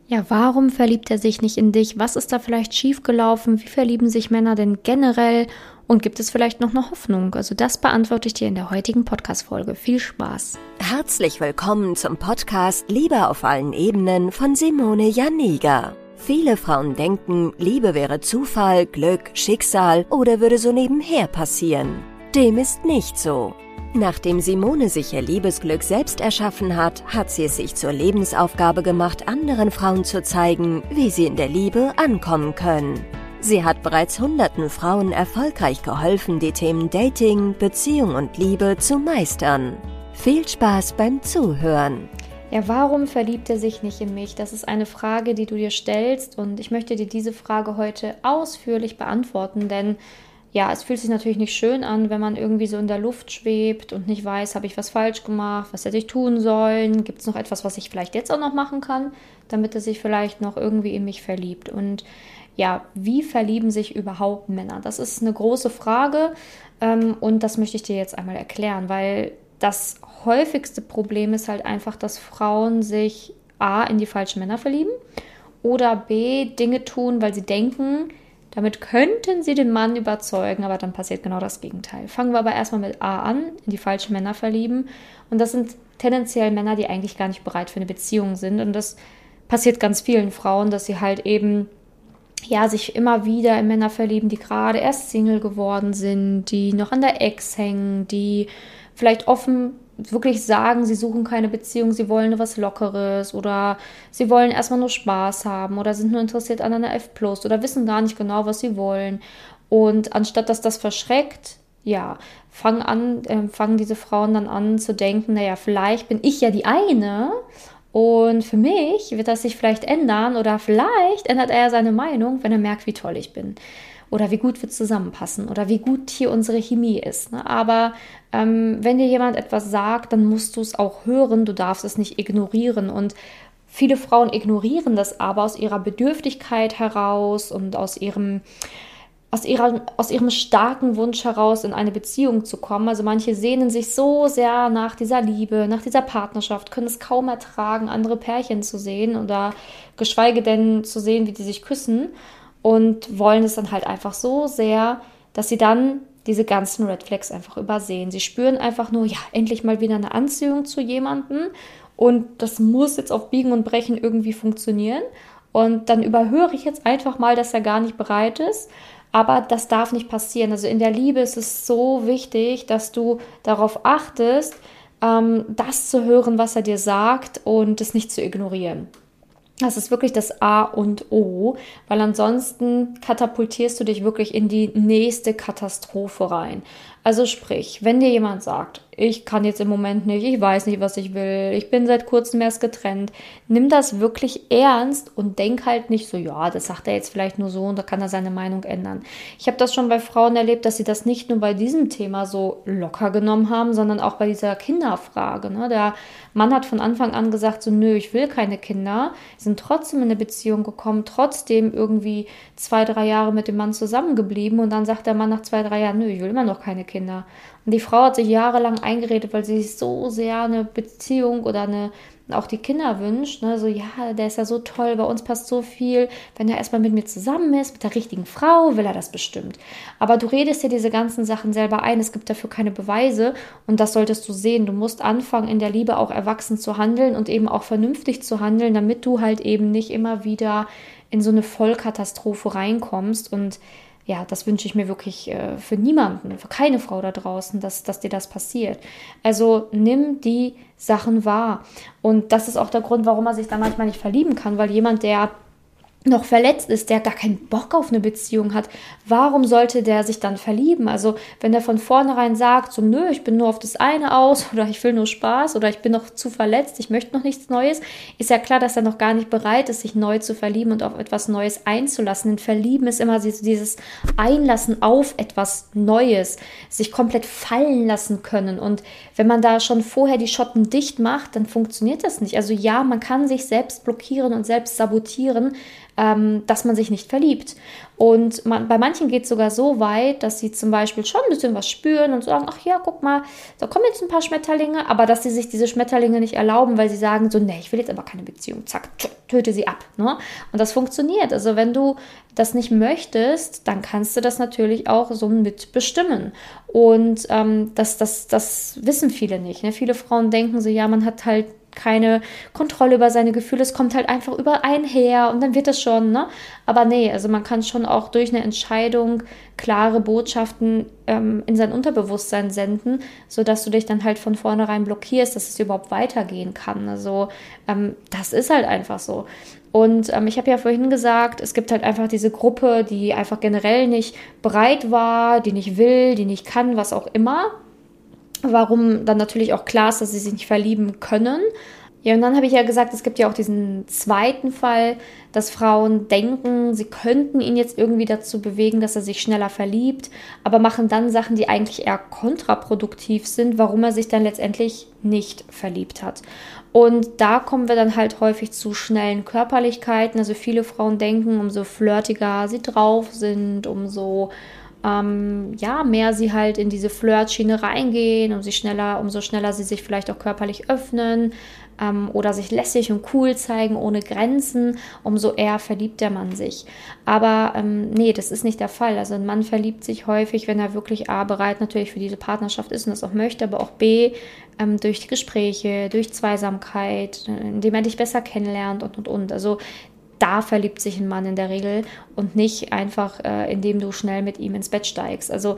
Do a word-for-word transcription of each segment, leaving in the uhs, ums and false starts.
Ja, warum verliebt er sich nicht in dich? Was ist da vielleicht schiefgelaufen? Wie verlieben sich Männer denn generell? Und gibt es vielleicht noch eine Hoffnung? Also das beantworte ich dir in der heutigen Podcast-Folge. Viel Spaß! Herzlich willkommen zum Podcast Liebe auf allen Ebenen von Simone Janiga. Viele Frauen denken, Liebe wäre Zufall, Glück, Schicksal oder würde so nebenher passieren. Dem ist nicht so. Nachdem Simone sich ihr Liebesglück selbst erschaffen hat, hat sie es sich zur Lebensaufgabe gemacht, anderen Frauen zu zeigen, wie sie in der Liebe ankommen können. Sie hat bereits hunderten Frauen erfolgreich geholfen, die Themen Dating, Beziehung und Liebe zu meistern. Viel Spaß beim Zuhören! Ja, warum verliebt er sich nicht in mich? Das ist eine Frage, die du dir stellst, und ich möchte dir diese Frage heute ausführlich beantworten, denn ja, es fühlt sich natürlich nicht schön an, wenn man irgendwie so in der Luft schwebt und nicht weiß, habe ich was falsch gemacht, was hätte ich tun sollen, gibt es noch etwas, was ich vielleicht jetzt auch noch machen kann, damit er sich vielleicht noch irgendwie in mich verliebt. Und ja, wie verlieben sich überhaupt Männer? Das ist eine große Frage, ähm, und das möchte ich dir jetzt einmal erklären, weil das häufigste Problem ist halt einfach, dass Frauen sich A, in die falschen Männer verlieben oder B, Dinge tun, weil sie denken, damit könnten sie den Mann überzeugen, aber dann passiert genau das Gegenteil. Fangen wir aber erstmal mit A an, in die falschen Männer verlieben. Und das sind tendenziell Männer, die eigentlich gar nicht bereit für eine Beziehung sind. Und das passiert ganz vielen Frauen, dass sie halt eben ja, sich immer wieder in Männer verlieben, die gerade erst Single geworden sind, die noch an der Ex hängen, die vielleicht offen wirklich sagen, sie suchen keine Beziehung, sie wollen nur was Lockeres oder sie wollen erstmal nur Spaß haben oder sind nur interessiert an einer F plus oder wissen gar nicht genau, was sie wollen. Und anstatt dass das verschreckt, ja, fangen an, äh, fangen diese Frauen dann an zu denken, naja, vielleicht bin ich ja die eine und für mich wird das sich vielleicht ändern oder vielleicht ändert er seine Meinung, wenn er merkt, wie toll ich bin. Oder wie gut wir zusammenpassen oder wie gut hier unsere Chemie ist. Ne? Aber ähm, wenn dir jemand etwas sagt, dann musst du es auch hören, du darfst es nicht ignorieren. Und viele Frauen ignorieren das aber aus ihrer Bedürftigkeit heraus und aus ihrem, aus ihrer, aus ihrem starken Wunsch heraus, in eine Beziehung zu kommen. Also manche sehnen sich so sehr nach dieser Liebe, nach dieser Partnerschaft, können es kaum ertragen, andere Pärchen zu sehen oder geschweige denn zu sehen, wie die sich küssen. Und wollen es dann halt einfach so sehr, dass sie dann diese ganzen Red Flags einfach übersehen. Sie spüren einfach nur, ja, endlich mal wieder eine Anziehung zu jemandem und das muss jetzt auf Biegen und Brechen irgendwie funktionieren. Und dann überhöre ich jetzt einfach mal, dass er gar nicht bereit ist. Aber das darf nicht passieren. Also in der Liebe ist es so wichtig, dass du darauf achtest, ähm, das zu hören, was er dir sagt und es nicht zu ignorieren. Das ist wirklich das A und O, weil ansonsten katapultierst du dich wirklich in die nächste Katastrophe rein. Also sprich, wenn dir jemand sagt, ich kann jetzt im Moment nicht, ich weiß nicht, was ich will, ich bin seit kurzem erst getrennt, nimm das wirklich ernst und denk halt nicht so, ja, das sagt er jetzt vielleicht nur so und da kann er seine Meinung ändern. Ich habe das schon bei Frauen erlebt, dass sie das nicht nur bei diesem Thema so locker genommen haben, sondern auch bei dieser Kinderfrage. Ne? Der Mann hat von Anfang an gesagt, so nö, ich will keine Kinder, sind trotzdem in eine Beziehung gekommen, trotzdem irgendwie zwei, drei Jahre mit dem Mann zusammengeblieben und dann sagt der Mann nach zwei, drei Jahren, nö, ich will immer noch keine Kinder. Und die Frau hat sich jahrelang eingeredet, weil sie sich so sehr eine Beziehung oder eine, auch die Kinder wünscht. Ne? So, ja, der ist ja so toll, bei uns passt so viel. Wenn er erstmal mit mir zusammen ist, mit der richtigen Frau, will er das bestimmt. Aber du redest dir diese ganzen Sachen selber ein. Es gibt dafür keine Beweise und das solltest du sehen. Du musst anfangen, in der Liebe auch erwachsen zu handeln und eben auch vernünftig zu handeln, damit du halt eben nicht immer wieder in so eine Vollkatastrophe reinkommst. Und ja, das wünsche ich mir wirklich äh, für niemanden, für keine Frau da draußen, dass, dass dir das passiert. Also nimm die Sachen wahr. Und das ist auch der Grund, warum man sich da manchmal nicht verlieben kann, weil jemand, der noch verletzt ist, der gar keinen Bock auf eine Beziehung hat, warum sollte der sich dann verlieben? Also wenn der von vornherein sagt, so nö, ich bin nur auf das eine aus oder ich will nur Spaß oder ich bin noch zu verletzt, ich möchte noch nichts Neues, ist ja klar, dass er noch gar nicht bereit ist, sich neu zu verlieben und auf etwas Neues einzulassen. Denn Verlieben ist immer dieses Einlassen auf etwas Neues, sich komplett fallen lassen können. Und wenn man da schon vorher die Schotten dicht macht, dann funktioniert das nicht. Also ja, man kann sich selbst blockieren und selbst sabotieren, ähm, dass man sich nicht verliebt. Und man, bei manchen geht es sogar so weit, dass sie zum Beispiel schon ein bisschen was spüren und sagen, ach ja, guck mal, da kommen jetzt ein paar Schmetterlinge, aber dass sie sich diese Schmetterlinge nicht erlauben, weil sie sagen so, nee, ich will jetzt aber keine Beziehung, zack, töte sie ab. Ne? Und das funktioniert. Also wenn du das nicht möchtest, dann kannst du das natürlich auch so mitbestimmen. Und ähm, das, das, das wissen viele nicht. Ne? Viele Frauen denken so, ja, man hat halt keine Kontrolle über seine Gefühle, es kommt halt einfach über einen her und dann wird es schon, ne? Aber nee, also man kann schon auch durch eine Entscheidung klare Botschaften ähm, in sein Unterbewusstsein senden, sodass du dich dann halt von vornherein blockierst, dass es überhaupt weitergehen kann. Also ähm, das ist halt einfach so. Und ähm, ich habe ja vorhin gesagt, es gibt halt einfach diese Gruppe, die einfach generell nicht bereit war, die nicht will, die nicht kann, was auch immer. Warum dann natürlich auch klar ist, dass sie sich nicht verlieben können. Ja, und dann habe ich ja gesagt, es gibt ja auch diesen zweiten Fall, dass Frauen denken, sie könnten ihn jetzt irgendwie dazu bewegen, dass er sich schneller verliebt, aber machen dann Sachen, die eigentlich eher kontraproduktiv sind, warum er sich dann letztendlich nicht verliebt hat. Und da kommen wir dann halt häufig zu schnellen Körperlichkeiten. Also viele Frauen denken, umso flirtiger sie drauf sind, umso Ähm, ja, mehr sie halt in diese Flirtschiene reingehen, umso schneller, umso schneller sie sich vielleicht auch körperlich öffnen ähm, oder sich lässig und cool zeigen, ohne Grenzen, umso eher verliebt der Mann sich. Aber ähm, nee, das ist nicht der Fall. Also ein Mann verliebt sich häufig, wenn er wirklich A, bereit natürlich für diese Partnerschaft ist und das auch möchte, aber auch B, ähm, durch die Gespräche, durch Zweisamkeit, indem er dich besser kennenlernt und, und, und. Also da verliebt sich ein Mann in der Regel und nicht einfach, äh, indem du schnell mit ihm ins Bett steigst. Also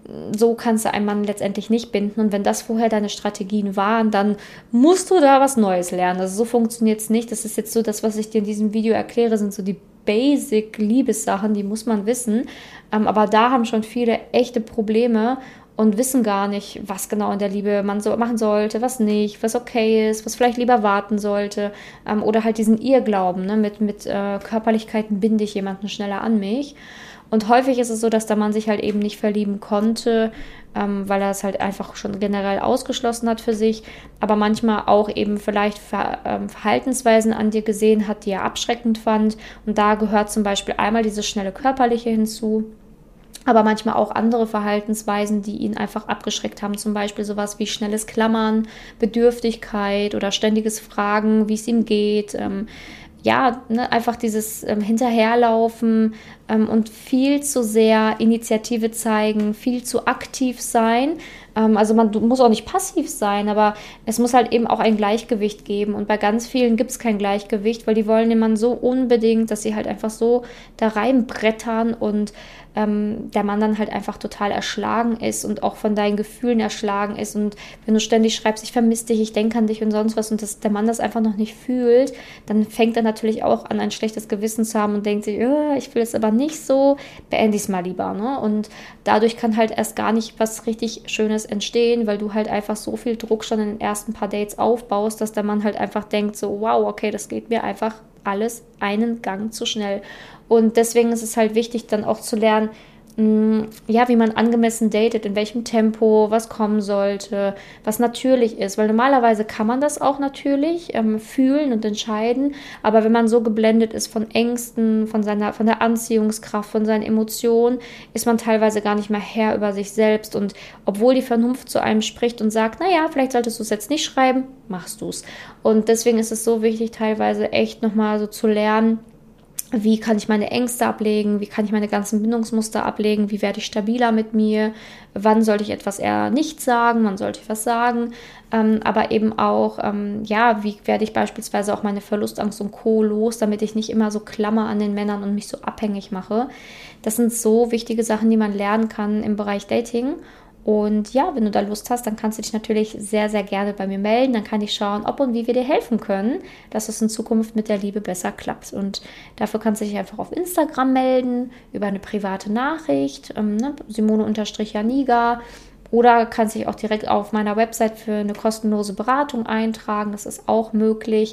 so kannst du einen Mann letztendlich nicht binden. Und wenn das vorher deine Strategien waren, dann musst du da was Neues lernen. Also so funktioniert es nicht. Das ist jetzt so das, was ich dir in diesem Video erkläre, sind so die Basic-Liebessachen, die muss man wissen. Ähm, aber da haben schon viele echte Probleme und wissen gar nicht, was genau in der Liebe man so machen sollte, was nicht, was okay ist, was vielleicht lieber warten sollte. Ähm, oder halt diesen Irrglauben, ne? mit, mit äh, Körperlichkeiten binde ich jemanden schneller an mich. Und häufig ist es so, dass der Mann sich halt eben nicht verlieben konnte, ähm, weil er es halt einfach schon generell ausgeschlossen hat für sich, aber manchmal auch eben vielleicht Ver, ähm, Verhaltensweisen an dir gesehen hat, die er abschreckend fand. Und da gehört zum Beispiel einmal dieses schnelle Körperliche hinzu, aber manchmal auch andere Verhaltensweisen, die ihn einfach abgeschreckt haben. Zum Beispiel sowas wie schnelles Klammern, Bedürftigkeit oder ständiges Fragen, wie es ihm geht. Ähm, ja, ne, einfach dieses ähm, Hinterherlaufen ähm, und viel zu sehr Initiative zeigen, viel zu aktiv sein. Ähm, also man muss auch nicht passiv sein, aber es muss halt eben auch ein Gleichgewicht geben. Und bei ganz vielen gibt es kein Gleichgewicht, weil die wollen den Mann so unbedingt, dass sie halt einfach so da reinbrettern und ähm, der Mann dann halt einfach total erschlagen ist und auch von deinen Gefühlen erschlagen ist. Und wenn du ständig schreibst, ich vermisse dich, ich denke an dich und sonst was und das, der Mann das einfach noch nicht fühlt, dann fängt er natürlich auch an, ein schlechtes Gewissen zu haben und denkt sich, oh, ich will es aber nicht so, beende ich es mal lieber. Ne? Und dadurch kann halt erst gar nicht was richtig Schönes entstehen, weil du halt einfach so viel Druck schon in den ersten paar Dates aufbaust, dass der Mann halt einfach denkt so, wow, okay, das geht mir einfach alles einen Gang zu schnell. Und deswegen ist es halt wichtig, dann auch zu lernen, mh, ja, wie man angemessen datet, in welchem Tempo, was kommen sollte, was natürlich ist. Weil normalerweise kann man das auch natürlich ähm, fühlen und entscheiden, aber wenn man so geblendet ist von Ängsten, von seiner, von der Anziehungskraft, von seinen Emotionen, ist man teilweise gar nicht mehr Herr über sich selbst. Und obwohl die Vernunft zu einem spricht und sagt, naja, vielleicht solltest du es jetzt nicht schreiben, machst du es. Und deswegen ist es so wichtig, teilweise echt nochmal so zu lernen, wie kann ich meine Ängste ablegen, wie kann ich meine ganzen Bindungsmuster ablegen, wie werde ich stabiler mit mir, wann sollte ich etwas eher nicht sagen, wann sollte ich was sagen, ähm, aber eben auch, ähm, ja, wie werde ich beispielsweise auch meine Verlustangst und Co. los, damit ich nicht immer so klammer an den Männern und mich so abhängig mache. Das sind so wichtige Sachen, die man lernen kann im Bereich Dating. Und ja, wenn du da Lust hast, dann kannst du dich natürlich sehr, sehr gerne bei mir melden. Dann kann ich schauen, ob und wie wir dir helfen können, dass es in Zukunft mit der Liebe besser klappt. Und dafür kannst du dich einfach auf Instagram melden, über eine private Nachricht, ähm, ne, Simone-Janiga. Oder kannst dich auch direkt auf meiner Website für eine kostenlose Beratung eintragen. Das ist auch möglich.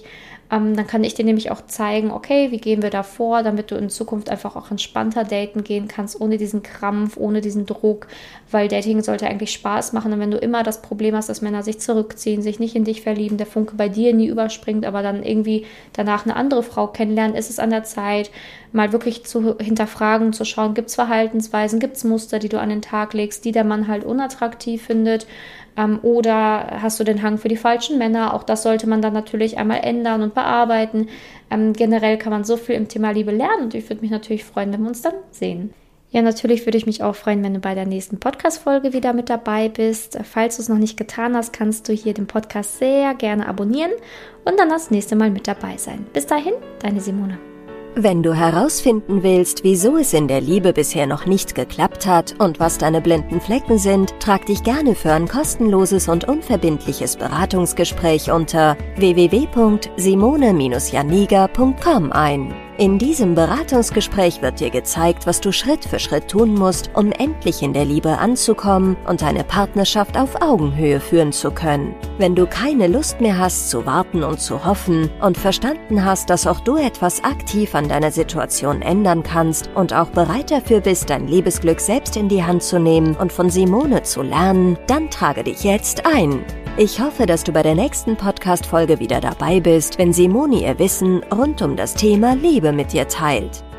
Ähm, dann kann ich dir nämlich auch zeigen, okay, wie gehen wir da vor, damit du in Zukunft einfach auch entspannter daten gehen kannst, ohne diesen Krampf, ohne diesen Druck, weil Dating sollte eigentlich Spaß machen. Und wenn du immer das Problem hast, dass Männer sich zurückziehen, sich nicht in dich verlieben, der Funke bei dir nie überspringt, aber dann irgendwie danach eine andere Frau kennenlernen, ist es an der Zeit, mal wirklich zu hinterfragen, zu schauen, gibt es Verhaltensweisen, gibt es Muster, die du an den Tag legst, die der Mann halt unattraktiv findet, ähm, oder hast du den Hang für die falschen Männer? Auch das sollte man dann natürlich einmal ändern und bearbeiten. Ähm, generell kann man so viel im Thema Liebe lernen und ich würde mich natürlich freuen, wenn wir uns dann sehen. Ja, natürlich würde ich mich auch freuen, wenn du bei der nächsten Podcast-Folge wieder mit dabei bist. Falls du es noch nicht getan hast, kannst du hier den Podcast sehr gerne abonnieren und dann das nächste Mal mit dabei sein. Bis dahin, deine Simone. Wenn du herausfinden willst, wieso es in der Liebe bisher noch nicht geklappt hat und was deine blinden Flecken sind, trag dich gerne für ein kostenloses und unverbindliches Beratungsgespräch unter w w w punkt simone janiga punkt com ein. In diesem Beratungsgespräch wird dir gezeigt, was du Schritt für Schritt tun musst, um endlich in der Liebe anzukommen und deine Partnerschaft auf Augenhöhe führen zu können. Wenn du keine Lust mehr hast zu warten und zu hoffen und verstanden hast, dass auch du etwas aktiv an deiner Situation ändern kannst und auch bereit dafür bist, dein Liebesglück selbst in die Hand zu nehmen und von Simone zu lernen, dann trage dich jetzt ein. Ich hoffe, dass du bei der nächsten Podcast-Folge wieder dabei bist, wenn Simone ihr Wissen rund um das Thema Liebe mit dir teilt.